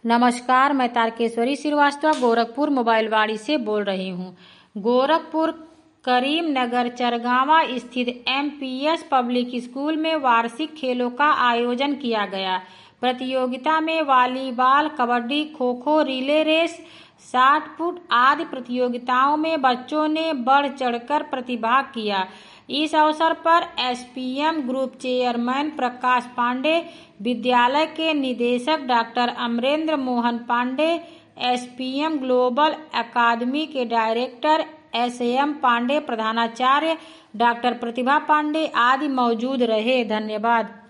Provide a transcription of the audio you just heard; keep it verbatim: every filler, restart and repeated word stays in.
नमस्कार, मैं तारकेश्वरी श्रीवास्तव गोरखपुर मोबाइल वाड़ी से बोल रही हूँ। गोरखपुर करीमनगर चरगावा स्थित M P S public school में वार्षिक खेलों का आयोजन किया गया। प्रतियोगिता में volleyball, kabaddi, kho kho, relay race, shot put आदि प्रतियोगिताओं में बच्चों ने बढ़ चढ़कर प्रतिभाग किया। इस अवसर पर S P M group chairman Prakash Pandey, विद्यालय के निदेशक doctor Amrendra Mohan Pandey, S P M global academy के डायरेक्टर एस एम पांडे, प्रधानाचार्य डॉक्टर प्रतिभा पांडे आदि मौजूद रहे। धन्यवाद।